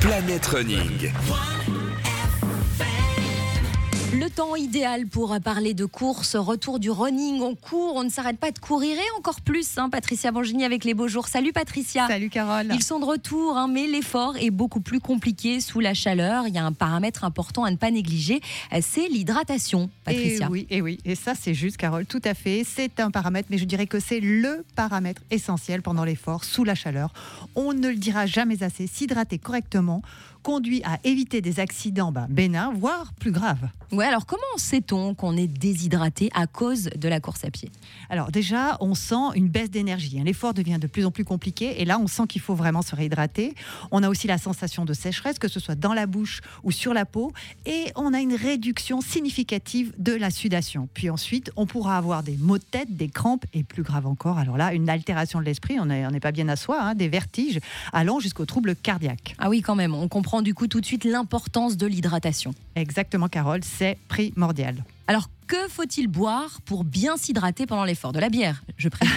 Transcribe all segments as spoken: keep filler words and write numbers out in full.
Planète Running. Le temps idéal pour parler de course, retour du running, on court, on ne s'arrête pas de courir et encore plus, hein, Patricia Bongini avec les beaux jours. Salut Patricia. Salut Carole. Ils sont de retour, hein, mais l'effort est beaucoup plus compliqué sous la chaleur. Il y a un paramètre important à ne pas négliger, c'est l'hydratation, Patricia. Et oui, et oui, et ça c'est juste Carole, tout à fait. C'est un paramètre, mais je dirais que c'est le paramètre essentiel pendant l'effort, sous la chaleur. On ne le dira jamais assez, s'hydrater correctement conduit à éviter des accidents bah, bénins, voire plus graves. Ouais, alors comment sait-on qu'on est déshydraté à cause de la course à pied ? Alors déjà, on sent une baisse d'énergie. L'effort devient de plus en plus compliqué et là, on sent qu'il faut vraiment se réhydrater. On a aussi la sensation de sécheresse, que ce soit dans la bouche ou sur la peau. Et on a une réduction significative de la sudation. Puis ensuite, on pourra avoir des maux de tête, des crampes et plus grave encore, alors là, une altération de l'esprit, on n'est on n'est pas bien à soi, hein, des vertiges allant jusqu'aux troubles cardiaques. Ah oui, quand même, on comprend du coup tout de suite l'importance de l'hydratation. Exactement Carole, c'est primordial. Alors, que faut-il boire pour bien s'hydrater pendant l'effort ? De la bière, je présume.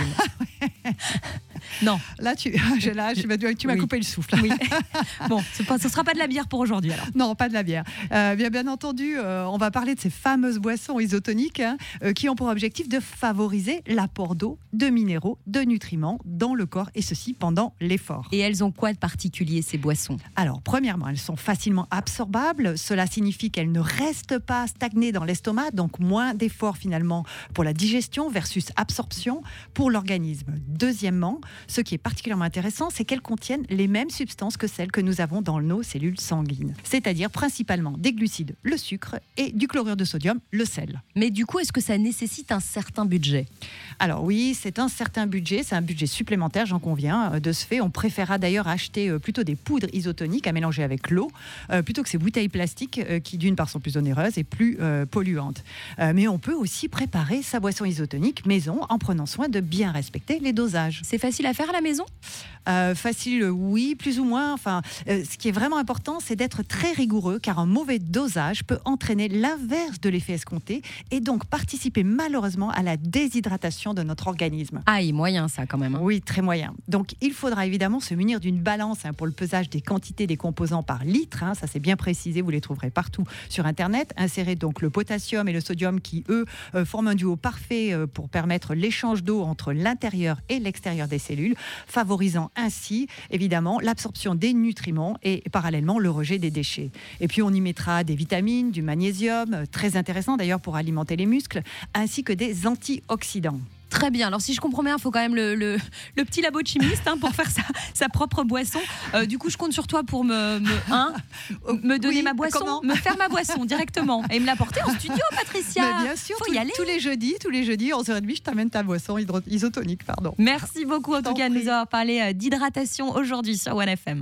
Non. Là, tu, là, tu, tu m'as oui. coupé le souffle. Oui. Bon, ce ne sera pas de la bière pour aujourd'hui alors. Non, pas de la bière. Euh, bien, bien entendu, euh, on va parler de ces fameuses boissons isotoniques hein, euh, qui ont pour objectif de favoriser l'apport d'eau, de minéraux, de nutriments dans le corps et ceci pendant l'effort. Et elles ont quoi de particulier ces boissons ? Alors, premièrement, elles sont facilement absorbables. Cela signifie qu'elles ne restent pas stagnées dans l'estomac, donc moins d'efforts finalement pour la digestion versus absorption pour l'organisme. Deuxièmement, ce qui est particulièrement intéressant, c'est qu'elles contiennent les mêmes substances que celles que nous avons dans nos cellules sanguines, c'est-à-dire principalement des glucides, le sucre et du chlorure de sodium, le sel. Mais du coup, est-ce que ça nécessite un certain budget ? Alors oui, c'est un certain budget, c'est un budget supplémentaire, j'en conviens. De ce fait, on préférera d'ailleurs acheter plutôt des poudres isotoniques à mélanger avec l'eau, euh, plutôt que ces bouteilles plastiques euh, qui d'une part sont plus onéreuses et plus euh, polluantes. Euh, mais on peut aussi préparer sa boisson isotonique maison en prenant soin de bien respecter les dosages. C'est facile à faire à la maison ? Euh, facile, oui, plus ou moins. Enfin, euh, ce qui est vraiment important, c'est d'être très rigoureux, car un mauvais dosage peut entraîner l'inverse de l'effet escompté et donc participer malheureusement à la déshydratation de notre organisme. Aïe, moyen ça quand même. Hein. Oui, très moyen. Donc, il faudra évidemment se munir d'une balance hein, pour le pesage des quantités des composants par litre. Hein, ça, c'est bien précisé, vous les trouverez partout sur Internet. Insérer donc le potassium et le sodium qui, eux, euh, forment un duo parfait euh, pour permettre l'échange d'eau entre l'intérieur et l'extérieur des cellules, favorisant ainsi, évidemment, l'absorption des nutriments et parallèlement le rejet des déchets. Et puis, on y mettra des vitamines, du magnésium, très intéressant d'ailleurs pour alimenter les muscles, ainsi que des antioxydants. Très bien. Alors, si je comprends bien, il faut quand même le, le, le petit labo de chimiste hein, pour faire sa, sa propre boisson. Euh, du coup, je compte sur toi pour me, me, hein, me donner oui, ma boisson, comment me faire ma boisson directement et me l'apporter en studio, Patricia. Mais bien sûr, faut tous, y aller. tous les jeudis, tous les jeudis, onze heures trente, je t'amène ta boisson hydro- isotonique. Pardon. Merci beaucoup en tout cas de prie. nous avoir parlé d'hydratation aujourd'hui sur One F M.